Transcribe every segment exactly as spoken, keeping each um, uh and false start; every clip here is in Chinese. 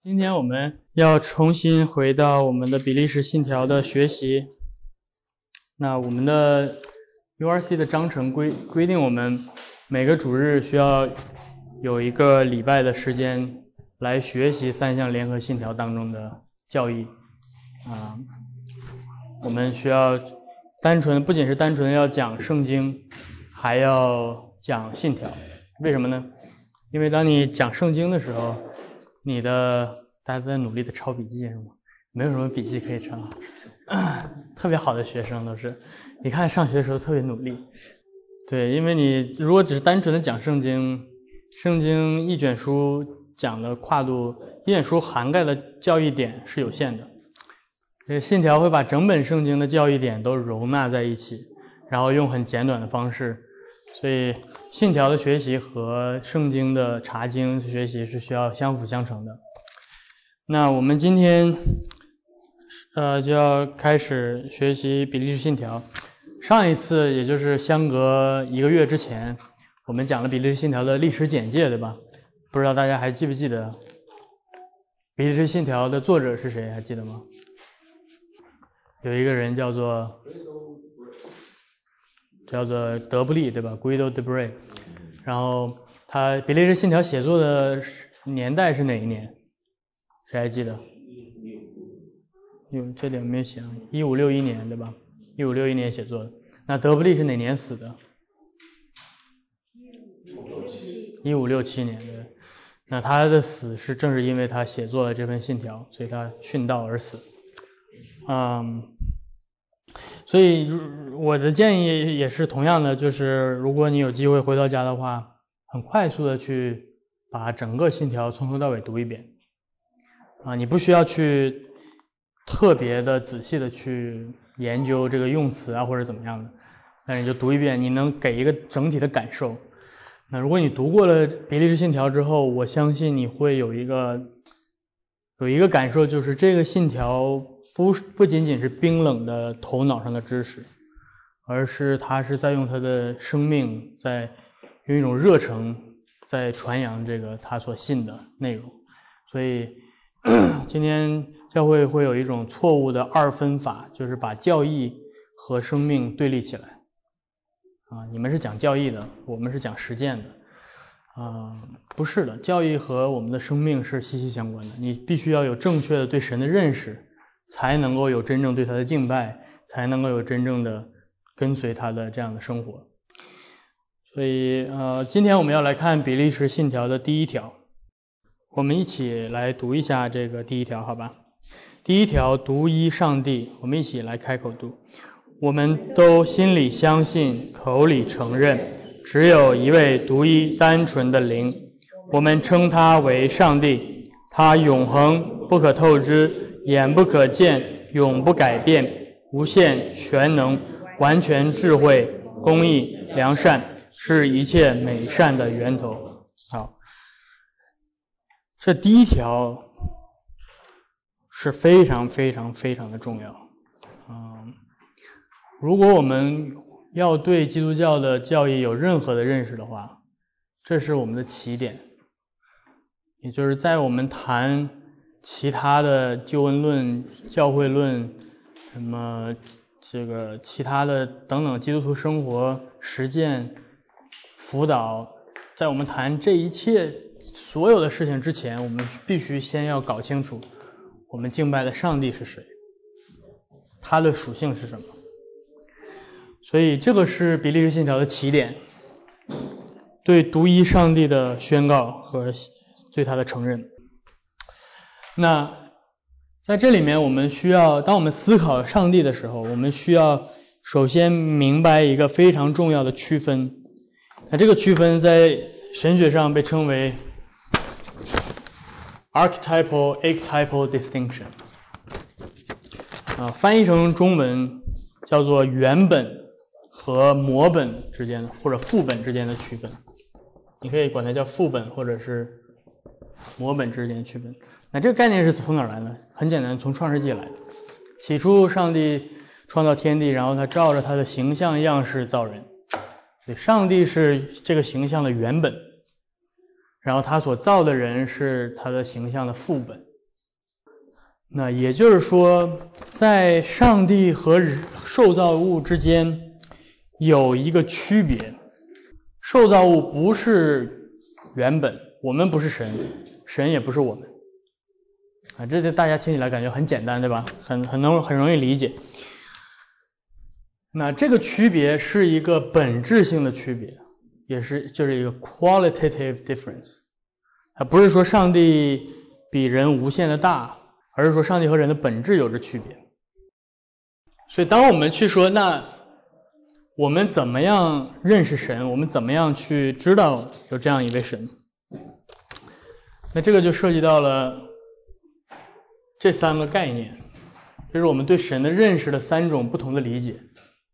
今天我们要重新回到我们的比利时信条的学习。那我们的 U R C 的章程规规定我们每个主日需要有一个礼拜的时间来学习三项联合信条当中的教义啊。我们需要单纯不仅是单纯要讲圣经，还要讲信条。为什么呢？因为当你讲圣经的时候，你的大家都在努力的抄笔记是吗？没有什么笔记可以抄，特别好的学生都是，你看上学的时候特别努力。对，因为你如果只是单纯的讲圣经，圣经一卷书讲的跨度，一卷书涵盖的教义点是有限的。这个信条会把整本圣经的教义点都容纳在一起，然后用很简短的方式，所以信条的学习和圣经的查经学习是需要相辅相成的。那我们今天呃就要开始学习比利时信条。上一次也就是相隔一个月之前，我们讲了比利时信条的历史简介，对吧？不知道大家还记不记得比利时信条的作者是谁，还记得吗？有一个人叫做叫做德布利，对吧 Guido de Brès。 然后他比利时信条写作的年代是哪一年？谁还记得？有这点没有写，一五六一年，对吧？一五六一年写作的。那德布利是哪年死的？一五六七年，对。那他的死是正是因为他写作了这份信条，所以他殉道而死。嗯，所以我的建议也是同样的，就是如果你有机会回到家的话，很快速的去把整个信条从头到尾读一遍。啊，你不需要去特别的仔细的去研究这个用词啊或者怎么样的，但是你就读一遍，你能给一个整体的感受。那如果你读过了比利时信条之后，我相信你会有一个有一个感受，就是这个信条不不仅仅是冰冷的头脑上的知识，而是他是在用他的生命，在用一种热诚在传扬这个他所信的内容。所以今天教会会有一种错误的二分法，就是把教义和生命对立起来。啊，你们是讲教义的，我们是讲实践的。啊，不是的，教义和我们的生命是息息相关的。你必须要有正确的对神的认识，才能够有真正对他的敬拜，才能够有真正的跟随他的这样的生活。所以呃，今天我们要来看比利时信条的第一条。我们一起来读一下这个第一条，好吧？第一条，独一上帝，我们一起来开口读。我们都心里相信，口里承认，只有一位独一单纯的灵，我们称他为上帝。他永恒，不可透支，眼不可见，永不改变，无限全能，完全智慧，公义，良善，是一切美善的源头。好，这第一条是非常非常非常的重要。嗯，如果我们要对基督教的教义有任何的认识的话，这是我们的起点。也就是在我们谈其他的救恩论、教会论，什么这个其他的等等基督徒生活实践、辅导，在我们谈这一切所有的事情之前，我们必须先要搞清楚我们敬拜的上帝是谁，他的属性是什么。所以这个是比利时信条的起点，对独一上帝的宣告和对他的承认。那在这里面我们需要，当我们思考上帝的时候，我们需要首先明白一个非常重要的区分。那这个区分在神学上被称为 archetypal archetypal distinction， 啊，翻译成中文叫做原本和模本之间或者副本之间的区分。你可以管它叫副本或者是模本之间的区分。那这个概念是从哪儿来的？很简单，从创世纪来的。起初上帝创造天地，然后他照着他的形象样式造人，所以上帝是这个形象的原本，然后他所造的人是他的形象的副本。 那也就是说，在上帝和受造物之间有一个区别。受造物不是原本，我们不是神，神也不是我们。啊，这就大家听起来感觉很简单，对吧？很很能很容易理解。那这个区别是一个本质性的区别，也是就是一个 qualitative difference。它不是说上帝比人无限的大，而是说上帝和人的本质有着区别。所以当我们去说，那我们怎么样认识神？我们怎么样去知道有这样一位神？那这个就涉及到了这三个概念，就是我们对神的认识的三种不同的理解。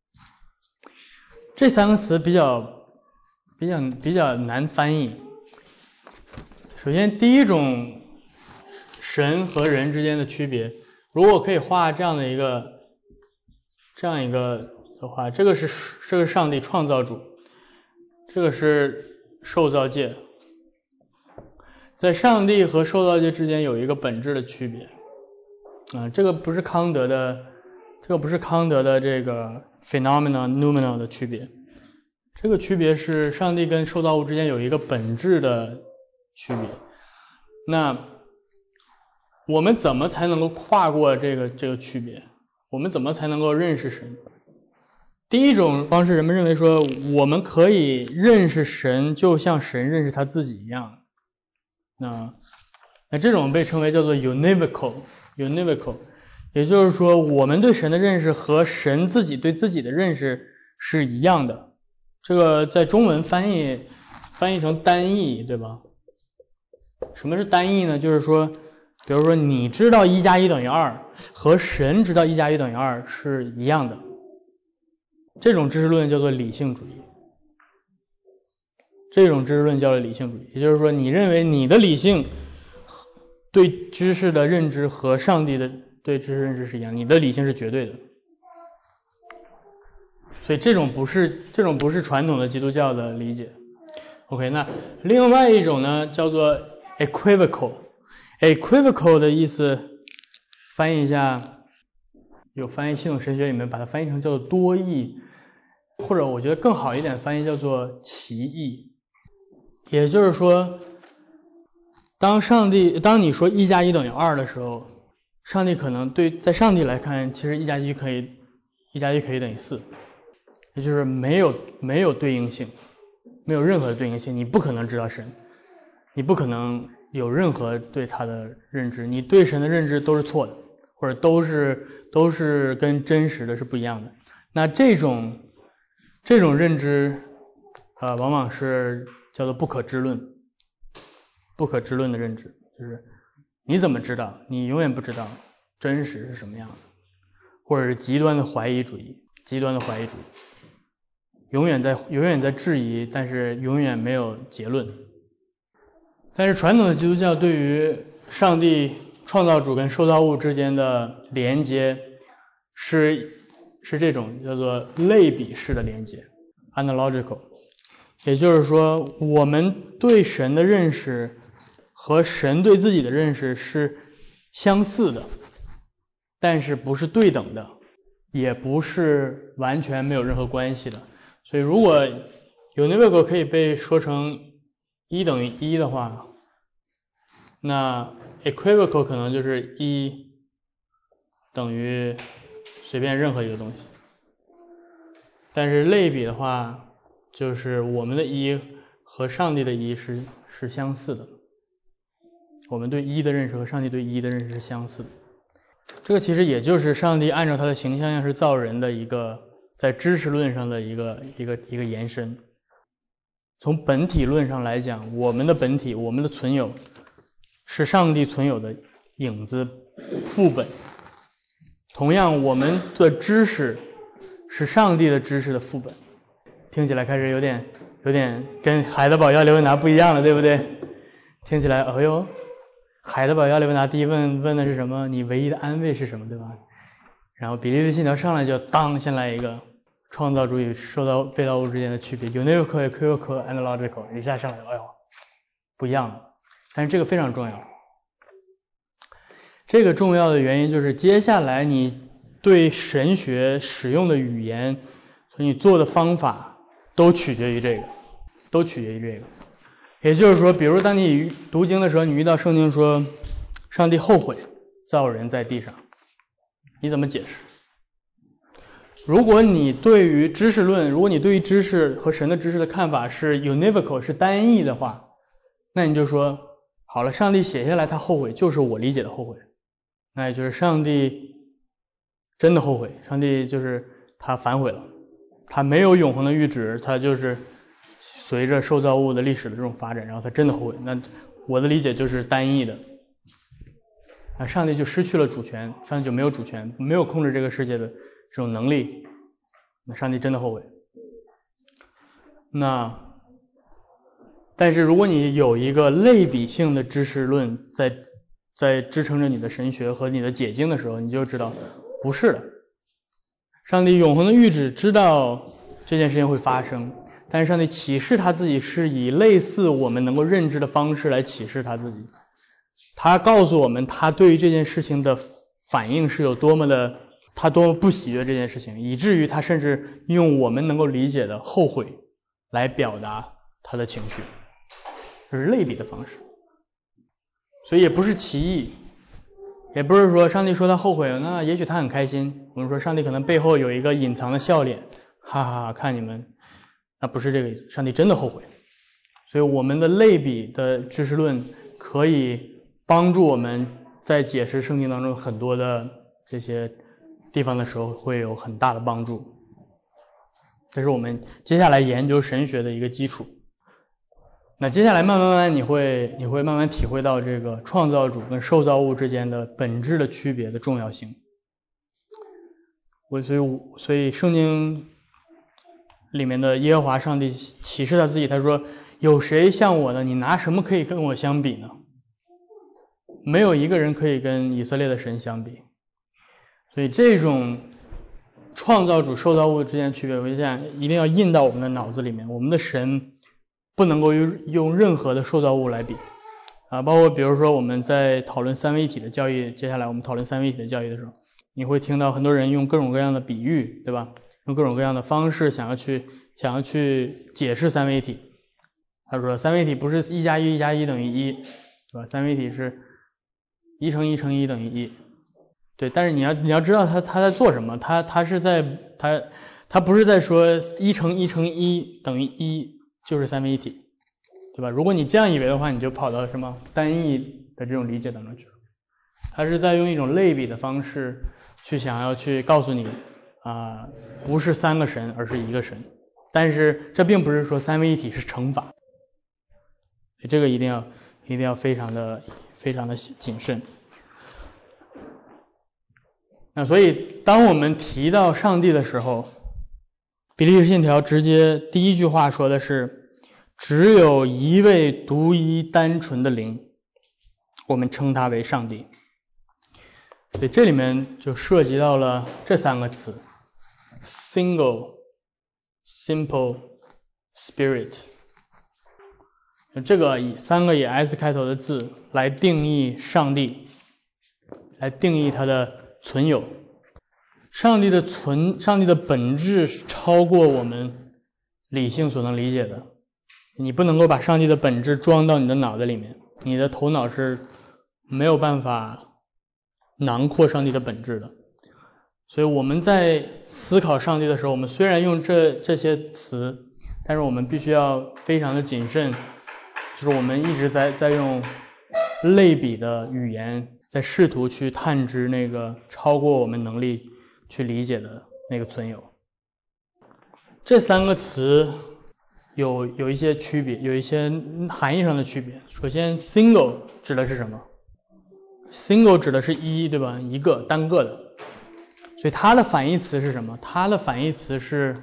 这三个词比较比较比较难翻译。首先，第一种神和人之间的区别，如果可以画这样的一个这样一个的话，这个是这个是上帝创造主，这个是受造界。在上帝和受造界之间有一个本质的区别啊，这个不是康德的，这个不是康德的这个 phenomena noumenal 的区别，这个区别是上帝跟受造物之间有一个本质的区别。那我们怎么才能够跨过这个这个区别？我们怎么才能够认识神？第一种方式，人们认为说，我们可以认识神，就像神认识他自己一样。那那这种被称为叫做 univocal univocal， 也就是说，我们对神的认识和神自己对自己的认识是一样的。这个在中文翻译翻译成单义，对吧？什么是单义呢？就是说，比如说你知道一加一等于二，和神知道一加一等于二是一样的。这种知识论叫做理性主义。这种知识论叫做理性主义，也就是说，你认为你的理性对知识的认知和上帝的对知识认知是一样，你的理性是绝对的。所以这种不是这种不是传统的基督教的理解。OK， 那另外一种呢叫做 equivocal。equivocal 的意思翻译一下，有翻译系统神学里面把它翻译成叫做多义，或者我觉得更好一点翻译叫做奇异。也就是说，当上帝当你说一加一等于二的时候，上帝可能对在上帝来看，其实一加一可以一加一可以等于四，也就是没有没有对应性，没有任何的对应性，你不可能知道神，你不可能有任何对他的认知，你对神的认知都是错的，或者都是都是跟真实的是不一样的。那这种这种认知啊、呃，往往是叫做不可知论，不可知论的认知，就是你怎么知道？你永远不知道真实是什么样的，或者是极端的怀疑主义，极端的怀疑主义，永远在永远在质疑，但是永远没有结论。但是传统的基督教对于上帝创造主跟受造物之间的连接是是这种叫做类比式的连接 analogical， 也就是说我们对神的认识和神对自己的认识是相似的，但是不是对等的，也不是完全没有任何关系的。所以如果 univocal 可以被说成一等于一的话，那 equivocal 可能就是一等于随便任何一个东西。但是类比的话，就是我们的一和上帝的一是是相似的，我们对一的认识和上帝对一的认识是相似的。这个其实也就是上帝按照他的形象样式造人的一个在知识论上的一个一个一个延伸。从本体论上来讲，我们的本体，我们的存有是上帝存有的影子副本。同样，我们的知识是上帝的知识的副本。听起来开始有点有点跟海德堡要刘文达不一样了，对不对？听起来，哎呦，海德堡要刘文达第一问问的是什么？你唯一的安慰是什么，对吧？然后比利时信条上来就当先来一个创造主与受到被造物之间的区别 univocal equivocal analogical， 一下上来，哎呦，不一样了。但是这个非常重要。 这个重要的原因就是接下来你对神学使用的语言和你做的方法都取决于这个，都取决于这个。也就是说，比如当你读经的时候，你遇到圣经说上帝后悔造人在地上，你怎么解释？如果你对于知识论，如果你对于知识和神的知识的看法是 univocal 是单义的话，那你就说好了，上帝写下来他后悔就是我理解的后悔，那也就是上帝真的后悔，上帝就是他反悔了，他没有永恒的预旨，他就是随着受造物的历史的这种发展，然后他真的后悔。那我的理解就是单义的，啊，上帝就失去了主权，上帝就没有主权，没有控制这个世界的这种能力，那上帝真的后悔。那但是如果你有一个类比性的知识论在在支撑着你的神学和你的解经的时候，你就知道不是的。上帝永恒的预旨知道这件事情会发生，但是上帝启示他自己是以类似我们能够认知的方式来启示他自己。他告诉我们他对于这件事情的反应是有多么的，他多么不喜悦这件事情，以至于他甚至用我们能够理解的后悔来表达他的情绪，这是类比的方式。所以也不是歧义，也不是说上帝说他后悔了，那也许他很开心，我们说上帝可能背后有一个隐藏的笑脸，哈哈哈，看你们，那不是这个意思，上帝真的后悔。所以我们的类比的知识论可以帮助我们在解释圣经当中很多的这些地方的时候会有很大的帮助，这是我们接下来研究神学的一个基础。那接下来慢慢慢慢你会你会慢慢体会到这个创造主跟受造物之间的本质的区别的重要性。我所以所以圣经里面的耶和华上帝启示他自己，他说有谁像我呢？你拿什么可以跟我相比呢？没有一个人可以跟以色列的神相比。所以这种创造主受造物之间的区别，我想一定要印到我们的脑子里面。我们的神不能够用用任何的受造物来比啊，包括比如说我们在讨论三位一体的教义，接下来我们讨论三位一体的教义的时候，你会听到很多人用各种各样的比喻，对吧？用各种各样的方式想要去想要去解释三位一体。他说三位一体不是一加一一加一等于一，对吧？三位一体是一乘一乘一等于一。对，但是你要你要知道他他在做什么，他他是在他他不是在说一乘一乘一等于一就是三位一体，对吧？如果你这样以为的话，你就跑到什么单义的这种理解当中去了。他是在用一种类比的方式去想要去告诉你啊、呃，不是三个神，而是一个神。但是这并不是说三位一体是乘法，这个一定要一定要非常的非常的谨慎。那所以当我们提到上帝的时候，比利时信条直接第一句话说的是只有一位独一单纯的灵，我们称他为上帝。所以这里面就涉及到了这三个词 single simple spirit， 这个以三个以 S 开头的字来定义上帝，来定义他的存有。上帝的存上帝的本质是超过我们理性所能理解的，你不能够把上帝的本质装到你的脑袋里面，你的头脑是没有办法囊括上帝的本质的。所以我们在思考上帝的时候，我们虽然用这这些词，但是我们必须要非常的谨慎，就是我们一直在在用类比的语言在试图去探知那个超过我们能力去理解的那个存有。这三个词有有一些区别，有一些含义上的区别。首先 single 指的是什么？ single 指的是一，对吧？一个单个的。所以它的反义词是什么？它的反义词是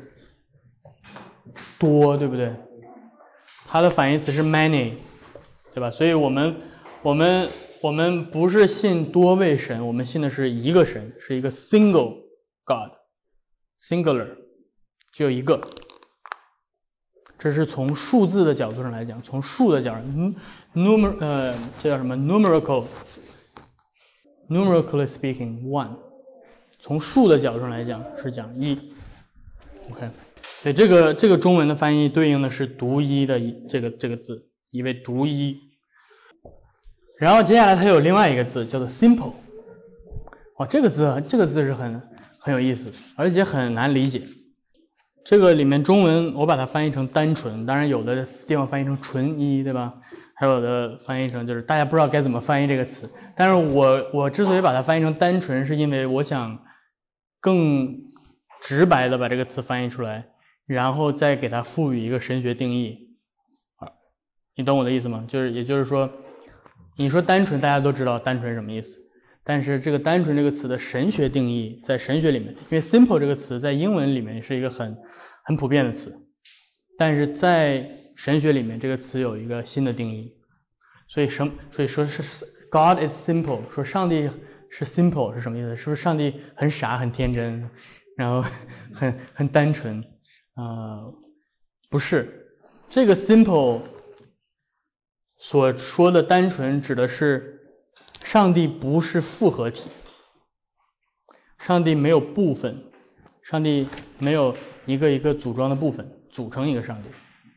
多，对不对？它的反义词是 many， 对吧？所以我们我们我们不是信多位神，我们信的是一个神，是一个 single God， singular， 只有一个。这是从数字的角度上来讲，从数的角度 numer 呃这叫什么 numerical numerically speaking one， 从数的角度上来讲是讲一 ，OK， 所以这个这个中文的翻译对应的是独一的这个这个字，意为独一。然后接下来它有另外一个字叫做 simple， 哇，这个字这个字是很很有意思，而且很难理解。这个里面中文我把它翻译成单纯，当然有的地方翻译成纯一，对吧？还有的翻译成就是大家不知道该怎么翻译这个词，但是我我之所以把它翻译成单纯，是因为我想更直白的把这个词翻译出来，然后再给它赋予一个神学定义。啊，你懂我的意思吗？就是也就是说，你说单纯，大家都知道单纯什么意思，但是这个单纯这个词的神学定义，在神学里面，因为 simple 这个词在英文里面是一个很很普遍的词，但是在神学里面这个词有一个新的定义，所以什所以说是 God is simple， 说上帝是 simple 是什么意思？是不是上帝很傻很天真，然后很很单纯？呃，不是，这个 simple 所说的单纯指的是上帝不是复合体，上帝没有部分，上帝没有一个一个组装的部分组成一个上帝。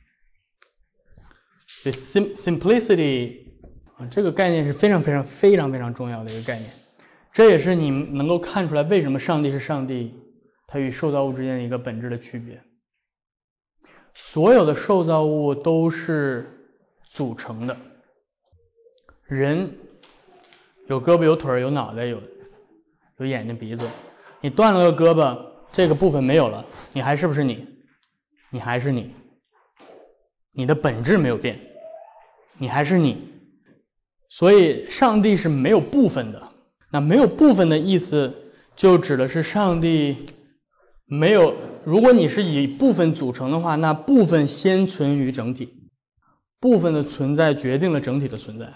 对 simplicity 啊，这个概念是非常非常非常非常重要的一个概念，这也是你能够看出来为什么上帝是上帝，它与受造物之间的一个本质的区别。所有的受造物都是组成的，人有胳膊有腿有脑袋有有眼睛鼻子，你断了个胳膊，这个部分没有了，你还是不是你？你还是你，你的本质没有变，你还是你。所以上帝是没有部分的，那没有部分的意思就指的是上帝没有，如果你是以部分组成的话，那部分先存于整体，部分的存在决定了整体的存在。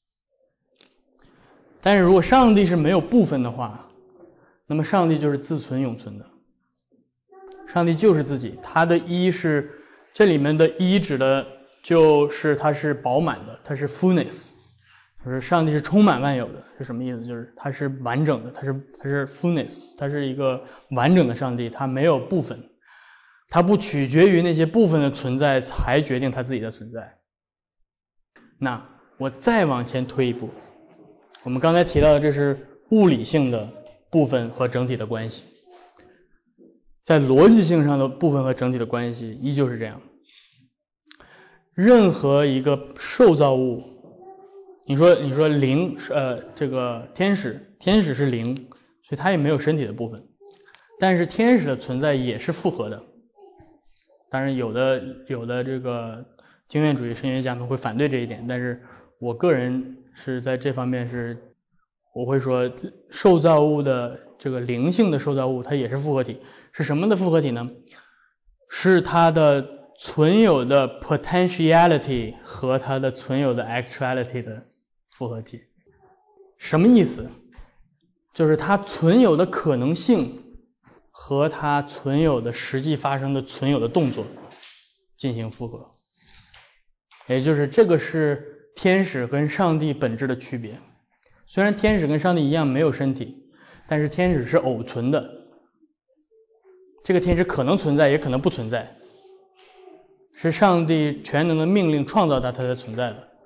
但是如果上帝是没有部分的话，那么上帝就是自存永存的，上帝就是自己，他的一是这里面的一指的就是它是饱满的，它是 fullness， 就是上帝是充满万有的，是什么意思？就是它是完整的，它是它是 fullness， 它是一个完整的上帝，它没有部分，它不取决于那些部分的存在才决定它自己的存在。那我再往前推一步，我们刚才提到的这是物理性的部分和整体的关系，在逻辑性上的部分和整体的关系依旧是这样。任何一个受造物，你说你说灵呃这个天使，天使是灵，所以它也没有身体的部分，但是天使的存在也是复合的。当然有的有的这个经验主义神学家们会反对这一点，但是我个人是在这方面是我会说受造物的这个灵性的受造物它也是复合体。是什么的复合体呢？是它的存有的 potentiality 和它的存有的 actuality 的复合体。什么意思？就是它存有的可能性和它存有的实际发生的存有的动作进行复合。也就是这个是天使跟上帝本质的区别。虽然天使跟上帝一样没有身体，但是天使是偶存的，这个天使可能存在也可能不存在，是上帝全能的命令创造它，它才存在的。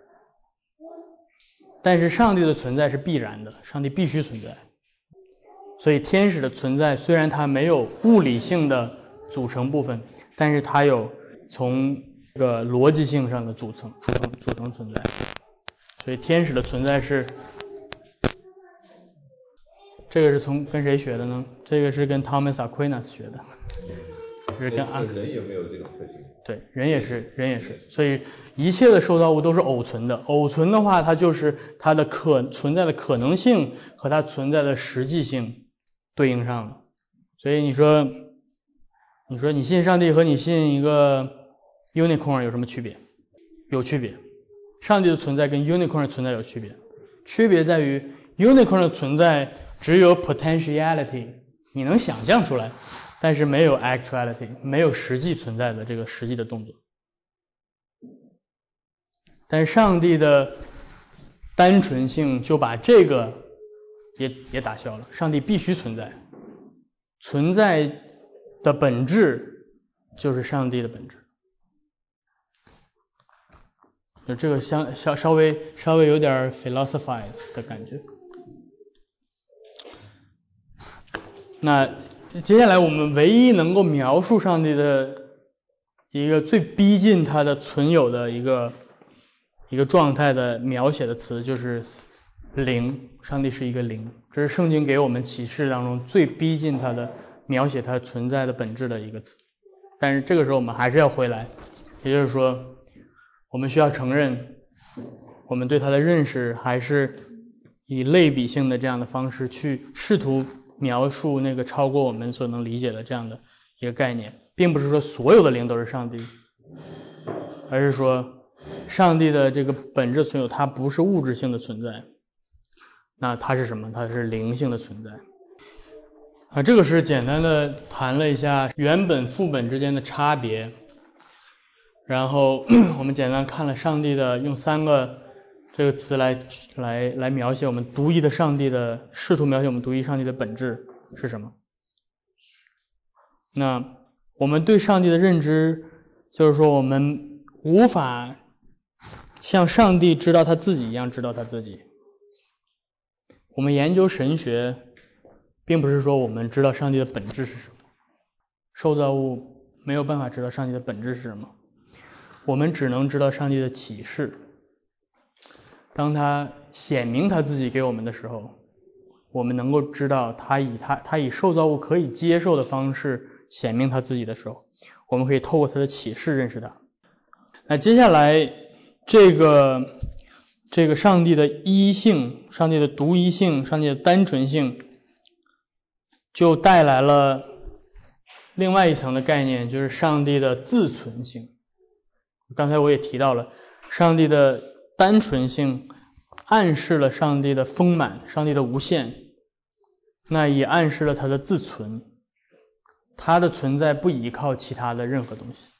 但是上帝的存在是必然的，上帝必须存在。所以天使的存在虽然它没有物理性的组成部分，但是它有从这个逻辑性上的组成组成组成存在。所以天使的存在是，这个是从跟谁学的呢？这个是跟 Thomas Aquinas 学的，是跟阿人也没有这种特性。 对，人也是，人也是。所以一切的受造物都是偶存的，偶存的话，它就是它的可存在的可能性和它存在的实际性对应上了。所以你说，你说你信上帝和你信一个 unicorn 有什么区别？有区别。上帝的存在跟 unicorn 的存在有区别，区别在于 unicorn 的存在只有 potentiality， 你能想象出来，但是没有 actuality， 没有实际存在的这个实际的动作。但是上帝的单纯性就把这个也也打消了。上帝必须存在，存在的本质就是上帝的本质。就这个相稍稍微稍微有点 philosophize 的感觉。那接下来我们唯一能够描述上帝的一个最逼近他的存有的一个一个状态的描写的词就是灵，上帝是一个灵，这是圣经给我们启示当中最逼近他的描写他存在的本质的一个词。但是这个时候我们还是要回来，也就是说我们需要承认我们对他的认识还是以类比性的这样的方式去试图描述那个超过我们所能理解的这样的一个概念，并不是说所有的灵都是上帝，而是说上帝的这个本质存有它不是物质性的存在，那它是什么？它是灵性的存在啊。这个是简单的谈了一下原本副本之间的差别，然后我们简单看了上帝的用三个这个词来来来描写我们独一的上帝的，试图描写我们独一上帝的本质是什么。那我们对上帝的认知就是说我们无法像上帝知道他自己一样知道他自己。我们研究神学并不是说我们知道上帝的本质是什么，受造物没有办法知道上帝的本质是什么，我们只能知道上帝的启示。当他显明他自己给我们的时候，我们能够知道他以他他以受造物可以接受的方式显明他自己的时候，我们可以透过他的启示认识他。那接下来这个这个上帝的一性，上帝的独一性，上帝的单纯性，就带来了另外一层的概念，就是上帝的自存性。刚才我也提到了，上帝的单纯性暗示了上帝的丰满，上帝的无限，那也暗示了他的自存，他的存在不依靠其他的任何东西。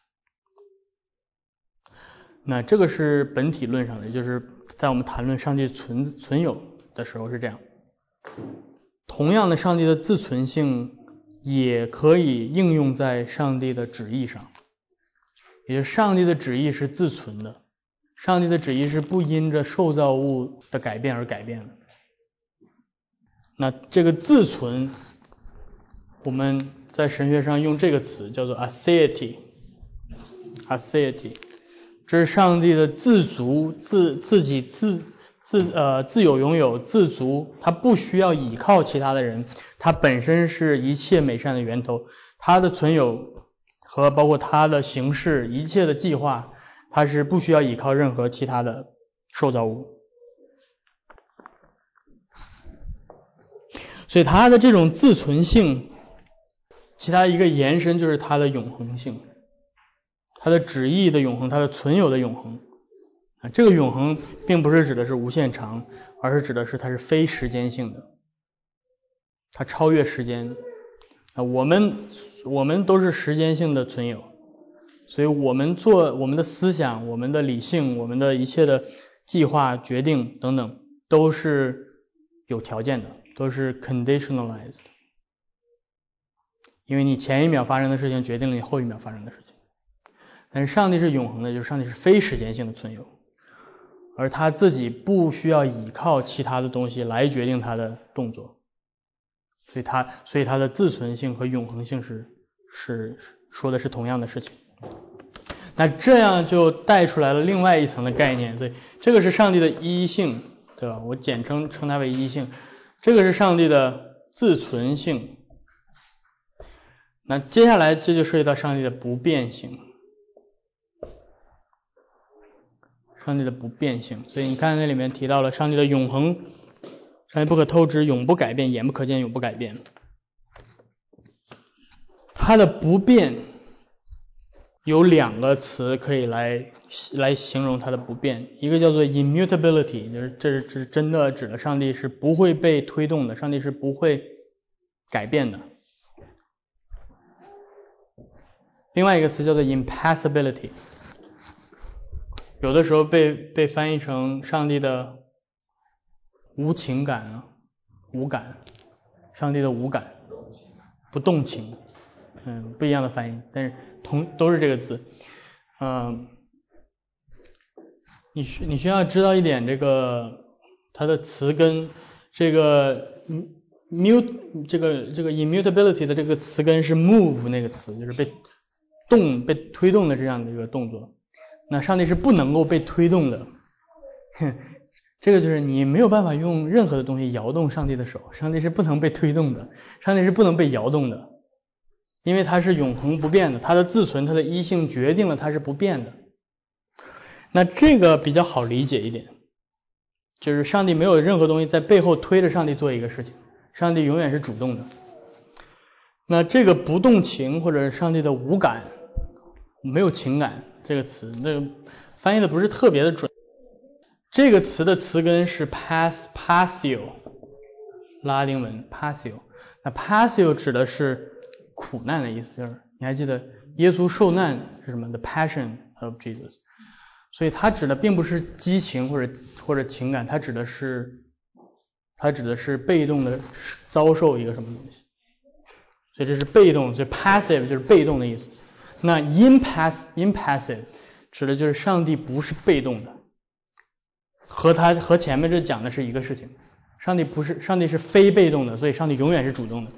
那这个是本体论上的，也就是在我们谈论上帝存存有的时候是这样。同样的，上帝的自存性也可以应用在上帝的旨意上，也就是上帝的旨意是自存的，上帝的旨意是不因着受造物的改变而改变的。那这个自存，我们在神学上用这个词叫做 aseity， aseity， 这是上帝的自足，自自己自自呃自有拥有，自足，他不需要依靠其他的人，他本身是一切美善的源头，他的存有和包括他的形式，一切的计划，他是不需要依靠任何其他的受造物。所以他的这种自存性，其他一个延伸就是他的永恒性，他的旨意的永恒，他的存有的永恒。啊，这个永恒并不是指的是无限长，而是指的是它是非时间性的，它超越时间。啊，我们我们都是时间性的存有，所以我们做我们的思想、我们的理性、我们的一切的计划、决定等等，都是有条件的，都是 conditionalized。因为你前一秒发生的事情决定了你后一秒发生的事情。但是上帝是永恒的，就是上帝是非时间性的存有，而他自己不需要依靠其他的东西来决定他的动作，所以他所以他的自存性和永恒性是是说的是同样的事情。那这样就带出来了另外一层的概念，所以这个是上帝的一性，对吧？我简称称它为一性。这个是上帝的自存性。那接下来这就涉及到上帝的不变性。上帝的不变性，所以你看那里面提到了上帝的永恒，上帝不可透支，永不改变，眼不可见，永不改变。它的不变有两个词可以来来形容它的不变，一个叫做 immutability， 就是这是这是真的指的上帝是不会被推动的，上帝是不会改变的。另外一个词叫做 impassibility，有的时候被被翻译成上帝的无情感啊， 无感，上帝的无感，不动情，嗯，不一样的翻译，但是同都是这个字，嗯，你需你需要知道一点这个它的词根，这个 mute 这个这个 immutability 的这个词根是 move 那个词，就是被动被推动的这样的一个动作。那上帝是不能够被推动的，这个就是你没有办法用任何的东西摇动上帝的手，上帝是不能被推动的，上帝是不能被摇动的，因为它是永恒不变的，它的自存，它的一性决定了它是不变的。那这个比较好理解一点，就是上帝没有任何东西在背后推着上帝做一个事情，上帝永远是主动的。那这个不动情或者上帝的无感，没有情感这个词，这个翻译的不是特别的准。这个词的词根是 pass passio， 拉丁文 passio。那 passio 指的是苦难的意思，就是你还记得耶稣受难是什么 ？The Passion of Jesus。所以它指的并不是激情或者或者情感，它指的是它指的是被动的遭受一个什么东西。所以这是被动，就 passive 就是被动的意思。那 impass impassive 指的就是上帝不是被动的，和他和前面这讲的是一个事情。上帝不是，上帝是非被动的，所以上帝永远是主动的。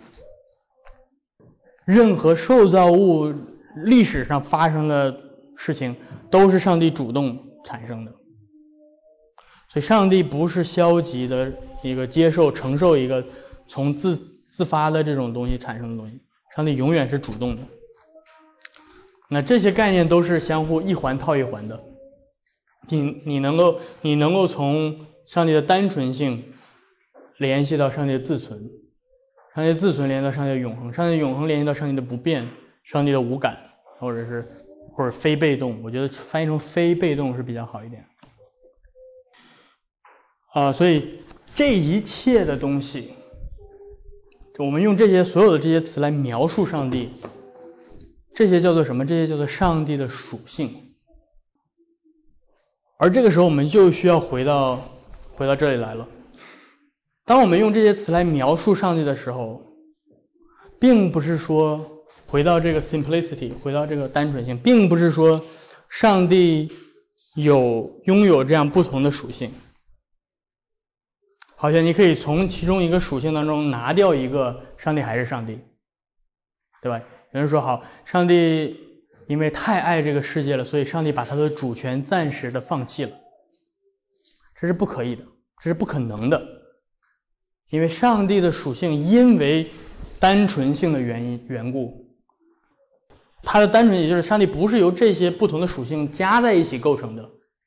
任何受造物历史上发生的事情都是上帝主动产生的，所以上帝不是消极的一个接受承受一个从自自发的这种东西产生的东西，上帝永远是主动的。那这些概念都是相互一环套一环的，你你能够你能够从上帝的单纯性联系到上帝的自存，上帝的自存联系到上帝的永恒，上帝的永恒联系到上帝的不变，上帝的无感，或者是或者非被动，我觉得翻译成非被动是比较好一点。啊、呃，所以这一切的东西，我们用这些所有的这些词来描述上帝，这些叫做什么？这些叫做上帝的属性。而这个时候我们就需要回到回到这里来了。当我们用这些词来描述上帝的时候，并不是说回到这个 simplicity， 回到这个单纯性，并不是说上帝有拥有这样不同的属性，好像你可以从其中一个属性当中拿掉一个，上帝还是上帝，对吧？有人说好，上帝因为太爱这个世界了，所以上帝把他的主权暂时的放弃了，这是不可以的，这是不可能的。因为上帝的属性因为单纯性的原因缘故，它的单纯也就是上帝不是由这些不同的属性加在一起构成的。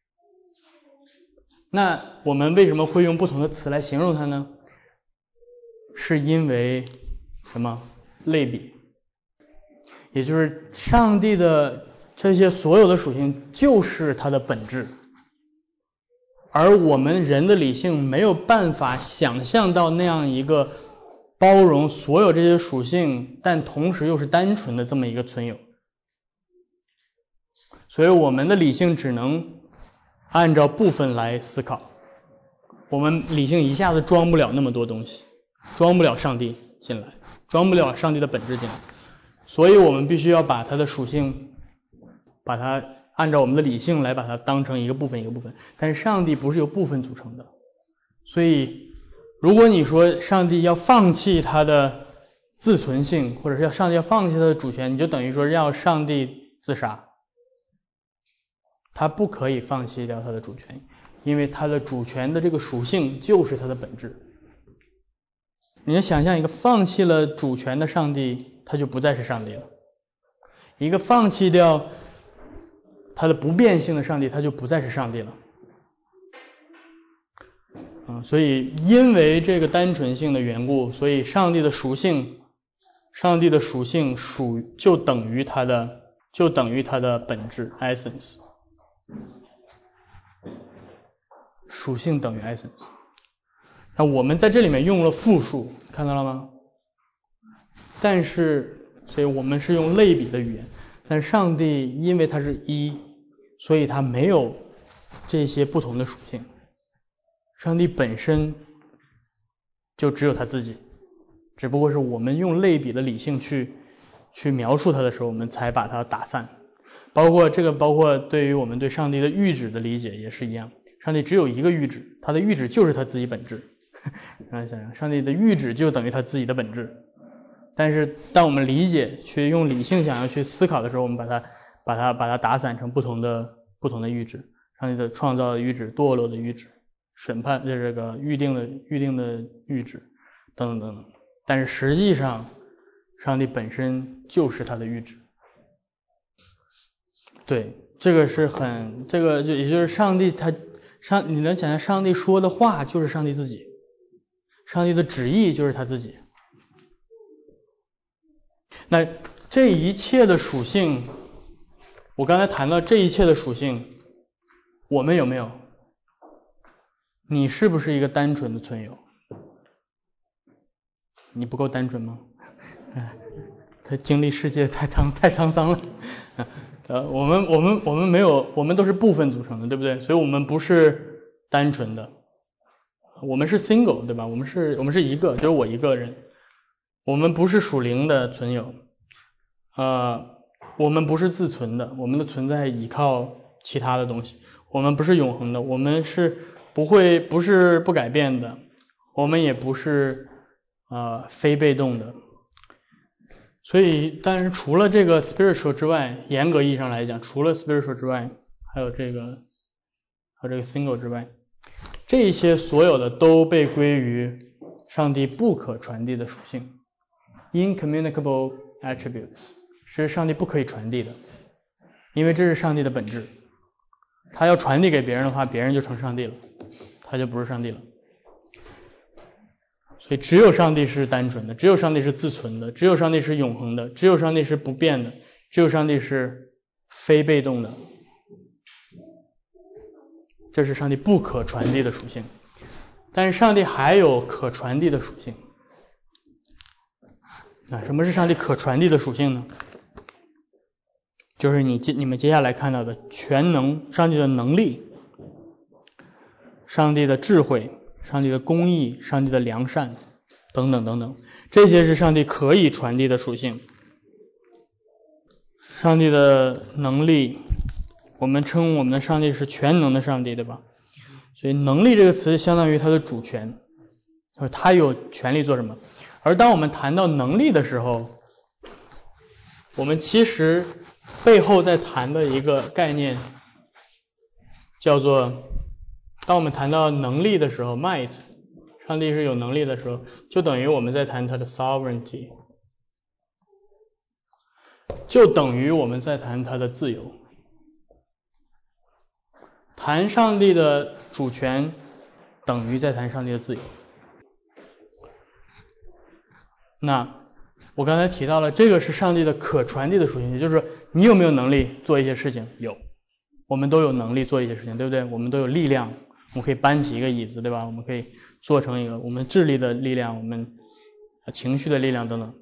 那我们为什么会用不同的词来形容它呢？是因为什么？类比，也就是上帝的这些所有的属性就是它的本质。而我们人的理性没有办法想象到那样一个包容所有这些属性，但同时又是单纯的这么一个存有。所以我们的理性只能按照部分来思考，我们理性一下子装不了那么多东西，装不了上帝进来，装不了上帝的本质进来，所以我们必须要把它的属性，把它按照我们的理性来把它当成一个部分一个部分，但是上帝不是由部分组成的，所以如果你说上帝要放弃他的自存性，或者是要上帝要放弃他的主权，你就等于说让上帝自杀，他不可以放弃掉他的主权，因为他的主权的这个属性就是他的本质。你要想象一个放弃了主权的上帝，他就不再是上帝了；一个放弃掉它的不变性的上帝，它就不再是上帝了。嗯，所以因为这个单纯性的缘故，所以上帝的属性，上帝的属性属就等于它的就等于它的本质 essence， 属性等于 essence。那我们在这里面用了复数，看到了吗？但是，所以我们是用类比的语言。但是上帝因为它是一，所以它没有这些不同的属性。上帝本身就只有他自己，只不过是我们用类比的理性去去描述他的时候，我们才把它打散。包括这个，包括对于我们对上帝的预旨的理解也是一样，上帝只有一个预旨，他的预旨就是他自己本质。让你想想，上帝的预旨就等于他自己的本质。但是当我们理解去用理性想要去思考的时候，我们把它把它把它打散成不同的不同的预旨，上帝的创造的预旨、堕落的预旨、审判的这个预定的预定的预旨等等等等。但是实际上，上帝本身就是他的预旨。对，这个是很这个就也就是上帝他上你能想象上帝说的话就是上帝自己，上帝的旨意就是他自己。那这一切的属性，我刚才谈到这一切的属性，我们有没有？你是不是一个单纯的存有？你不够单纯吗？他经历世界太沧太沧桑了。呃，我们我们我们没有，我们都是部分组成的，对不对？所以我们不是单纯的，我们是 single， 对吧？我们是我们是一个，只有我一个人。我们不是属灵的存有，呃，我们不是自存的，我们的存在依靠其他的东西。我们不是永恒的，我们是不会不是不改变的，我们也不是呃非被动的。所以，但是除了这个 spiritual 之外，严格意义上来讲，除了 spiritual 之外，还有这个还有这个 single 之外，这些所有的都被归于上帝不可传递的属性 ，incommunicable attributes， 是上帝不可以传递的，因为这是上帝的本质。他要传递给别人的话，别人就成上帝了，他就不是上帝了。所以只有上帝是单纯的，只有上帝是自存的，只有上帝是永恒的，只有上帝是不变的，只有上帝是非被动的。这是上帝不可传递的属性。但是上帝还有可传递的属性。啊，什么是上帝可传递的属性呢？就是你接你们接下来看到的全能，上帝的能力，上帝的智慧，上帝的公义，上帝的良善等等等等，这些是上帝可以传递的属性。上帝的能力，我们称我们的上帝是全能的上帝，对吧？所以能力这个词相当于他的主权，他有权利做什么。而当我们谈到能力的时候，我们其实背后在谈的一个概念叫做，当我们谈到能力的时候 might， 上帝是有能力的时候，就等于我们在谈他的 sovereignty， 就等于我们在谈他的自由。谈上帝的主权等于在谈上帝的自由。那我刚才提到了，这个是上帝的可传递的属性，也就是说你有没有能力做一些事情？有，我们都有能力做一些事情，对不对？我们都有力量，我们可以搬起一个椅子，对吧？我们可以做成一个我们智力的力量，我们情绪的力量等等。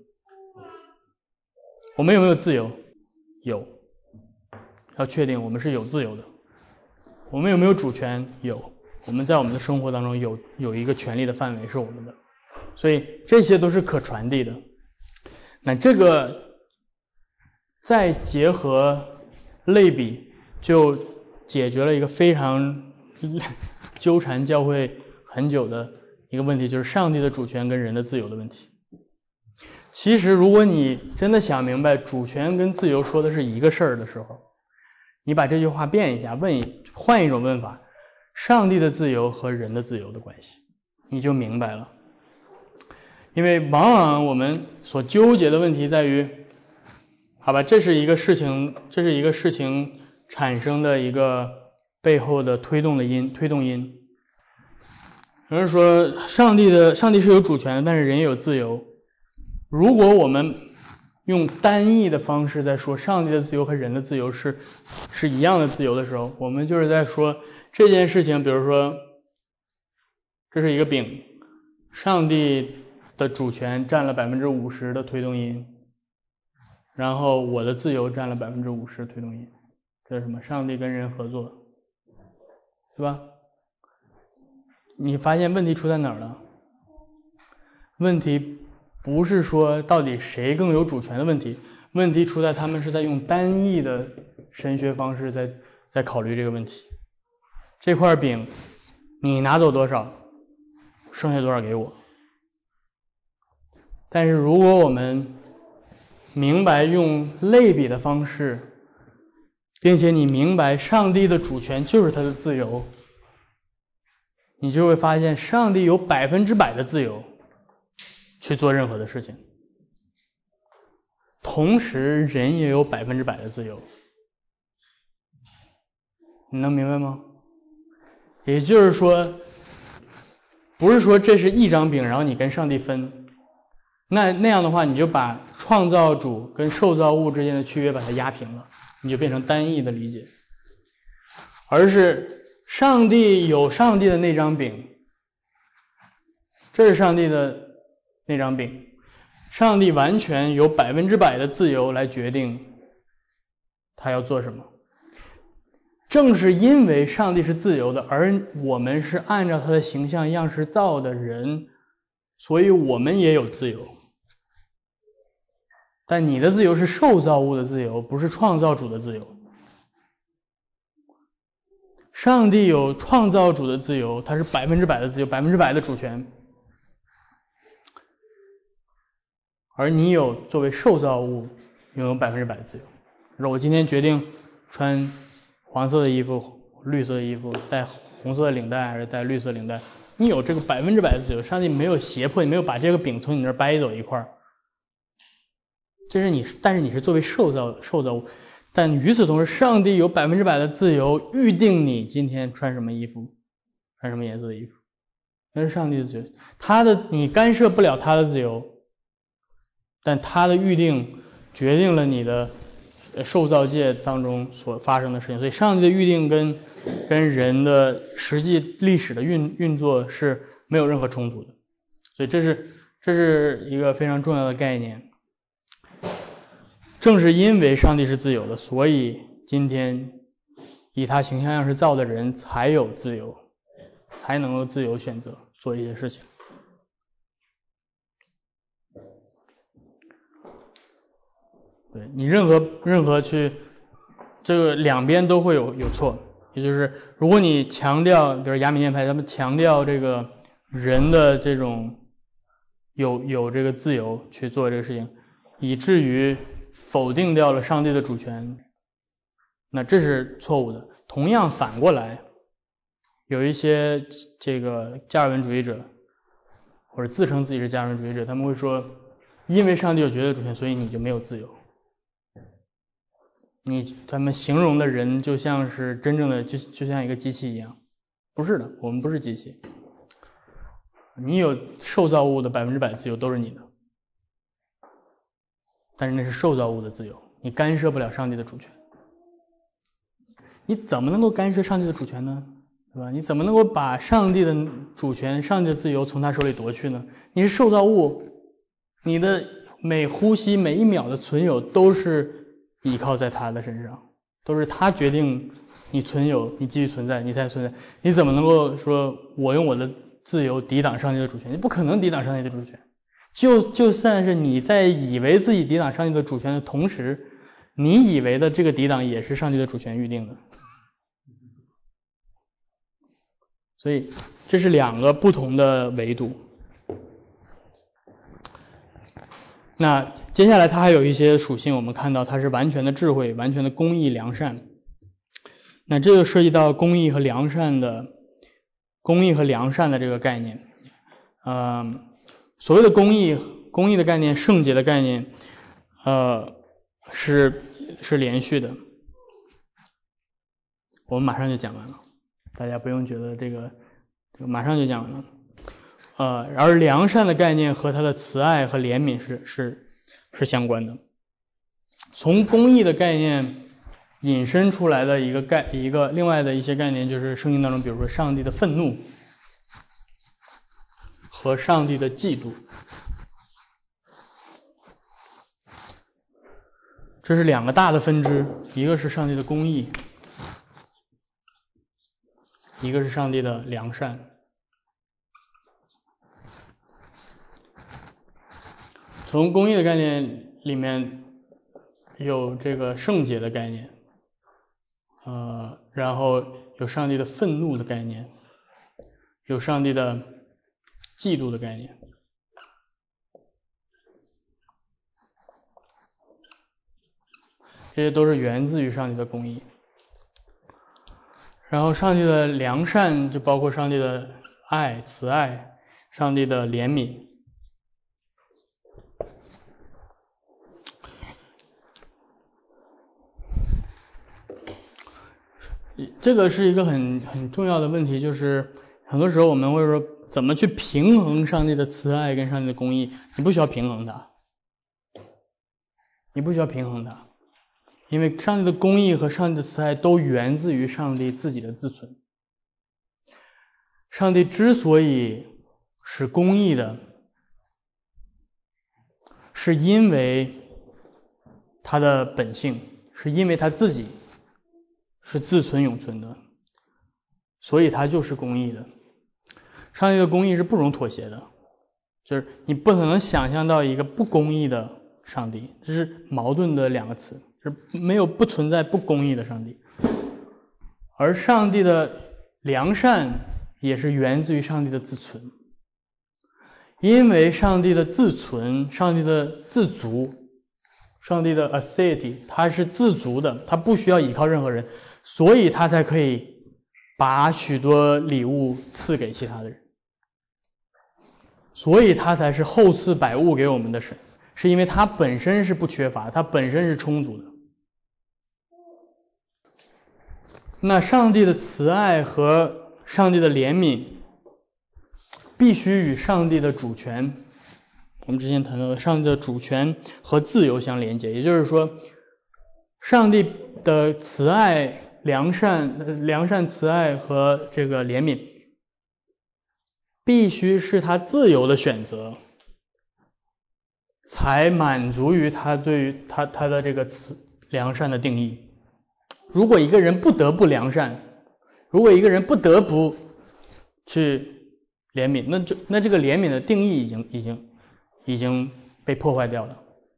我们有没有自由？有，要确定我们是有自由的。我们有没有主权？有，我们在我们的生活当中有有一个权利的范围是我们的，所以这些都是可传递的。那这个再结合类比，就解决了一个非常纠缠教会很久的一个问题，就是上帝的主权跟人的自由的问题。其实如果你真的想明白主权跟自由说的是一个事儿的时候，你把这句话变一下，问换一种问法，上帝的自由和人的自由的关系，你就明白了。因为往往我们所纠结的问题在于，好吧，这是一个事情，这是一个事情产生的一个背后的推动的因，推动因。有人说上帝的上帝是有主权的，但是人也有自由。如果我们用单一的方式在说上帝的自由和人的自由是是一样的自由的时候，我们就是在说这件事情，比如说这是一个饼，上帝的主权占了 百分之五十 的推动因，然后我的自由占了 百分之五十 的推动因，这是什么？上帝跟人合作，对吧？你发现问题出在哪儿了？ 问题不是说到底谁更有主权的问题，问题出在他们是在用单一的神学方式在在考虑这个问题。这块饼你拿走多少，剩下多少给我。但是如果我们明白用类比的方式，并且你明白上帝的主权就是他的自由，你就会发现上帝有百分之百的自由去做任何的事情，同时人也有百分之百的自由。你能明白吗？也就是说，不是说这是一张饼，然后你跟上帝分，那那样的话，你就把创造主跟受造物之间的区别把它压平了，你就变成单一的理解。而是上帝有上帝的那张饼，这是上帝的那张饼，上帝完全有百分之百的自由来决定他要做什么。正是因为上帝是自由的，而我们是按照他的形象样式造的人，所以我们也有自由。但你的自由是受造物的自由，不是创造主的自由。上帝有创造主的自由，他是百分之百的自由，百分之百的主权。而你有作为受造物拥有百分之百的自由。说我今天决定穿黄色的衣服、绿色的衣服，戴红色的领带还是戴绿色领带，你有这个百分之百的自由，上帝没有胁迫你，没有把这个饼从你那儿掰走一块儿。这是你，但是你是作为受造受造物，但与此同时，上帝有百分之百的自由，预定你今天穿什么衣服，穿什么颜色的衣服，那是上帝的自由。他的你干涉不了他的自由，但他的预定决定了你的受造界当中所发生的事情，所以上帝的预定跟跟人的实际历史的运运作是没有任何冲突的，所以这是这是一个非常重要的概念。正是因为上帝是自由的，所以今天以他形象样式造的人才有自由，才能够自由选择做一些事情。对你任何任何去这个两边都会有有错，也就是如果你强调，比如亚米念派他们强调这个人的这种有有这个自由去做这个事情，以至于否定掉了上帝的主权，那这是错误的。同样反过来，有一些这个加尔文主义者或者自称自己是加尔文主义者，他们会说，因为上帝有绝对主权，所以你就没有自由。你他们形容的人就像是真正的就就像一个机器一样，不是的，我们不是机器。你有受造物的百分之百自由都是你的，但是那是受造物的自由，你干涉不了上帝的主权。你怎么能够干涉上帝的主权呢？对吧？你怎么能够把上帝的主权、上帝的自由从他手里夺去呢？你是受造物，你的每呼吸每一秒的存有都是依靠在他的身上，都是他决定你存有，你继续存在，你才存在。你怎么能够说我用我的自由抵挡上帝的主权？你不可能抵挡上帝的主权。就就算是你在以为自己抵挡上帝的主权的同时，你以为的这个抵挡也是上帝的主权预定的。所以这是两个不同的维度。那接下来它还有一些属性，我们看到它是完全的智慧，完全的公义良善。那这个涉及到公义和良善的公义和良善的这个概念。呃，所谓的公义，公义的概念，圣洁的概念，呃，是是连续的。我们马上就讲完了，大家不用觉得这个这个马上就讲完了。呃，而良善的概念和它的慈爱和怜悯是是是相关的。从公义的概念引申出来的一个概一个另外的一些概念，就是圣经当中，比如说上帝的愤怒和上帝的嫉妒，这是两个大的分支，一个是上帝的公义，一个是上帝的良善。 从公义的概念里面有这个圣洁的概念，呃，然后有上帝的愤怒的概念，有上帝的嫉妒的概念。这些都是源自于上帝的公义。然后上帝的良善就包括上帝的爱、慈爱，上帝的怜悯。这个是一个很很重要的问题，就是很多时候我们会说怎么去平衡上帝的慈爱跟上帝的公义？你不需要平衡它，你不需要平衡它，因为上帝的公义和上帝的慈爱都源自于上帝自己的自存。上帝之所以是公义的，是因为他的本性，是因为他自己是自存永存的，所以他就是公义的。上帝的公义是不容妥协的，就是你不可能想象到一个不公义的上帝，这是矛盾的两个词，是没有不存在不公义的上帝。而上帝的良善也是源自于上帝的自存，因为上帝的自存，上帝的自足，上帝的 aseity， 他是自足的，他不需要依靠任何人，所以他才可以把许多礼物赐给其他的人，所以他才是厚赐百物给我们的神，是因为他本身是不缺乏，他本身是充足的。那上帝的慈爱和上帝的怜悯必须与上帝的主权，我们之前谈到的上帝的主权和自由相连接，也就是说上帝的慈爱、良善、良善慈爱和这个怜悯必须是他自由的选择，才满足于他对于他他的这个慈良善的定义。如果一个人不得不良善，如果一个人不得不去怜悯，那就那这个怜悯的定义已经已经已经被破坏掉了。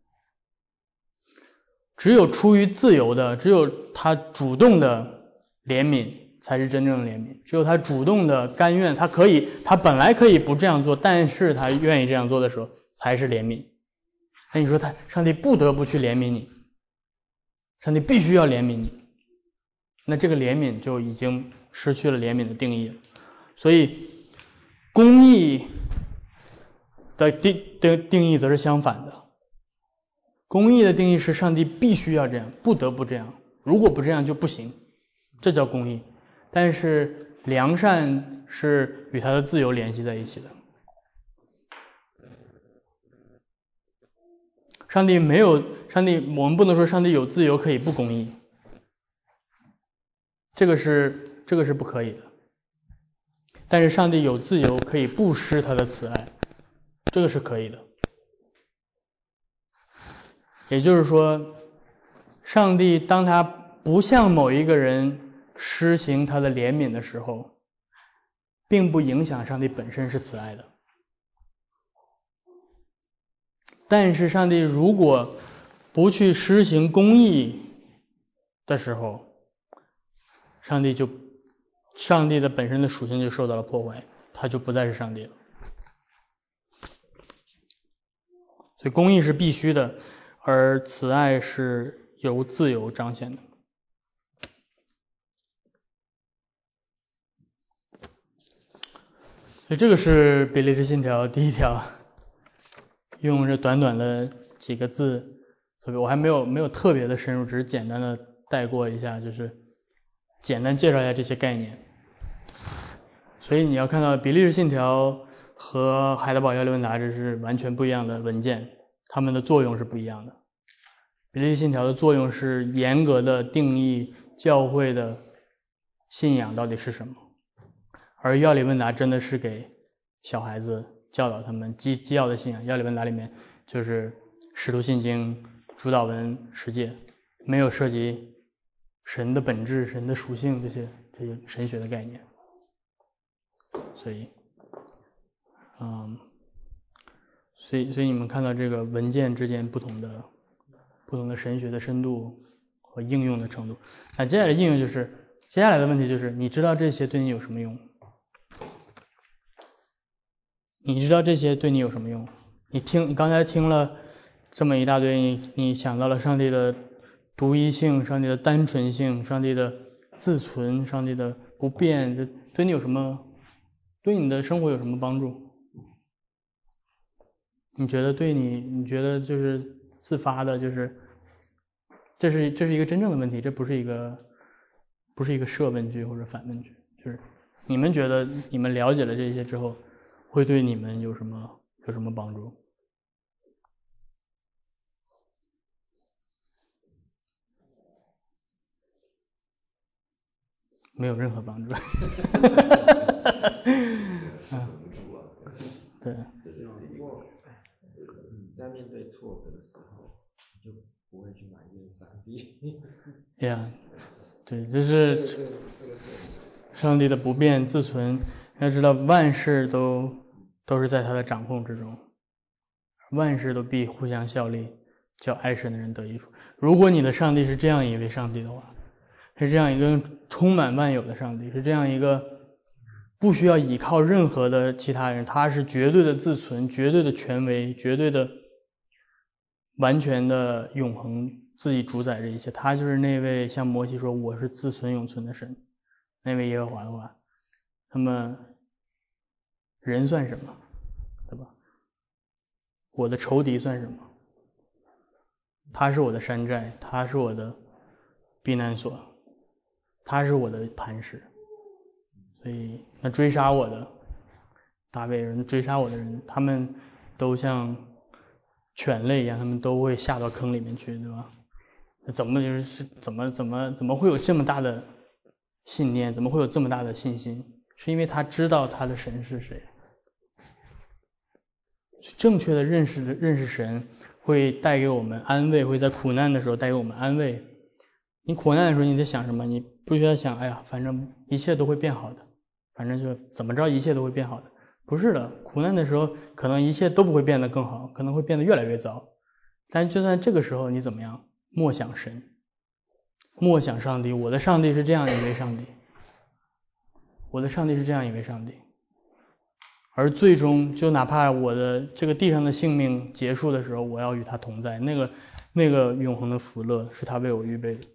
只有出于自由的，只有他主动的怜悯才是真正的怜悯，只有他主动的甘愿，他可以他本来可以不这样做，但是他愿意这样做的时候才是怜悯。那你说他上帝不得不去怜悯你，上帝必须要怜悯你，那这个怜悯就已经失去了怜悯的定义了。所以公义的定的定义则是相反的，公义的定义是上帝必须要这样，不得不这样，如果不这样就不行，这叫公义。但是良善是与他的自由联系在一起的。上帝没有上帝，我们不能说上帝有自由可以不公义，这个是这个是不可以的。但是上帝有自由可以不施他的慈爱，这个是可以的。也就是说，上帝当他不向某一个人施行他的怜悯的时候，并不影响上帝本身是慈爱的。但是上帝如果不去施行公义的时候，上帝就上帝的本身的属性就受到了破坏，他就不再是上帝了。所以公义是必须的，而慈爱是由自由彰显的。所以这个是比利时信条第一条，用这短短的几个字，我还没有没有特别的深入，只是简单的带过一下，就是简单介绍一下这些概念。所以你要看到比利时信条和海德堡要理问答这是完全不一样的文件，它们的作用是不一样的。比利时信条的作用是严格的定义教会的信仰到底是什么，而要理问答真的是给小孩子教导他们基基要的信仰。要理问答里面就是使徒信经、主导文、十诫，没有涉及神的本质、神的属性这些这些神学的概念。所以，嗯， 所以所以你们看到这个文件之间不同的不同的神学的深度和应用的程度。那接下来应用就是接下来的问题就是你知道这些对你有什么用？你知道这些对你有什么用？你听你刚才听了这么一大堆，你你想到了上帝的独一性、上帝的单纯性、上帝的自存、上帝的不变，这对你有什么对你的生活有什么帮助？你觉得对你你觉得就是自发的，就是这是这是一个真正的问题，这不是一个不是一个设问句或者反问句，就是你们觉得你们了解了这些之后，会对你们有什么有什么帮助？没有任何帮助。对。 你在面对挫折的时候，你就不会去埋怨上帝。 Yeah， 对，就是上帝的不变自存，要知道万事都都是在他的掌控之中，万事都必互相效力，叫爱神的人得益处。如果你的上帝是这样一位上帝的话，是这样一个充满万有的上帝，是这样一个不需要依靠任何的其他人，他是绝对的自存，绝对的权威，绝对的完全的永恒，自己主宰这一切。他就是那位像摩西说我是自存永存的神，那位耶和华的话，那么人算什么，对吧？我的仇敌算什么？他是我的山寨，他是我的避难所，他是我的磐石。所以那追杀我的大卫人，追杀我的人，他们都像犬类一样，他们都会下到坑里面去，对吧？怎么就是怎么怎么怎么会有这么大的信念？怎么会有这么大的信心？是因为他知道他的神是谁。正确的认识认识神，会带给我们安慰，会在苦难的时候带给我们安慰。你苦难的时候你在想什么？你不需要想，哎呀，反正一切都会变好的，反正就怎么着一切都会变好的。不是的，苦难的时候可能一切都不会变得更好，可能会变得越来越糟。但就算这个时候你怎么样，默想神，默想上帝，我的上帝是这样一位上帝，我的上帝是这样一位上帝。而最终就哪怕我的这个地上的性命结束的时候，我要与他同在，那个那个永恒的福乐是他为我预备的。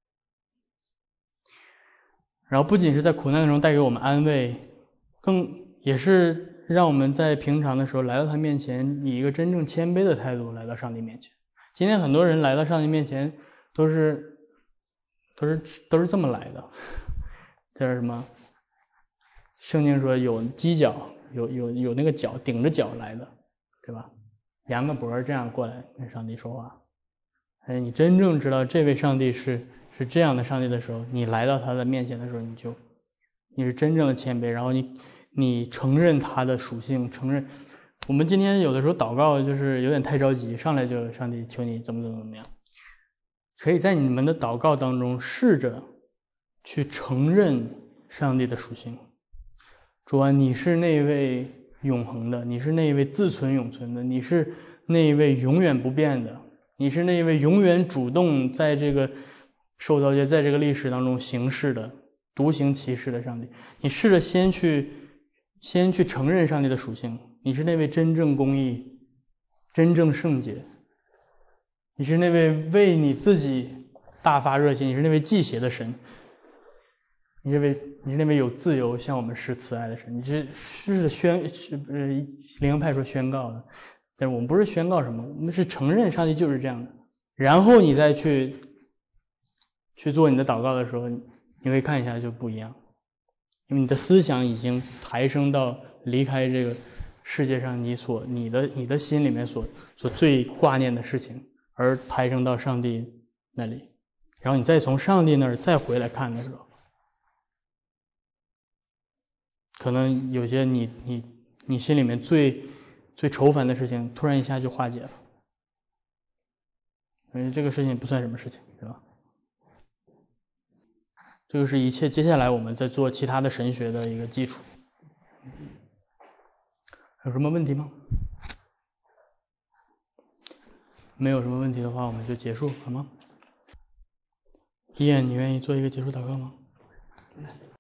然后不仅是在苦难中带给我们安慰，更也是让我们在平常的时候来到他面前，以一个真正谦卑的态度来到上帝面前。今天很多人来到上帝面前都是都是都是这么来的，这是什么？圣经说有犄角，有有有那个角顶着角来的，对吧？扬个脖这样过来跟上帝说话。哎，你真正知道这位上帝是是这样的上帝的时候，你来到他的面前的时候，你就你是真正的谦卑，然后你你承认他的属性，承认。我们今天有的时候祷告就是有点太着急，上来就上帝求你怎么怎么怎么样。可以在你们的祷告当中试着去承认上帝的属性。主啊，你是那位永恒的，你是那位自存永存的，你是那位永远不变的，你是那位永远主动在这个受造界在这个历史当中行事的独行其事的上帝。你试着先去先去承认上帝的属性，你是那位真正公义真正圣洁，你是那位为你自己大发热心，你是那位忌邪的神，你是位你是那位有自由向我们施慈爱的神，你是是宣是呃灵恩派说宣告的，但是我们不是宣告什么，我们是承认上帝就是这样的，然后你再去去做你的祷告的时候，你会看一下就不一样，因为你的思想已经抬升到离开这个世界上你所你的你的心里面所所最挂念的事情，而抬升到上帝那里，然后你再从上帝那儿再回来看的时候，可能有些你你你心里面最最愁烦的事情，突然一下就化解了。因为这个事情不算什么事情，是吧？这个是一切接下来我们在做其他的神学的一个基础。有什么问题吗？ 没有什么问题的话，我们就结束，好吗？伊恩，你愿意做一个结束祷告吗？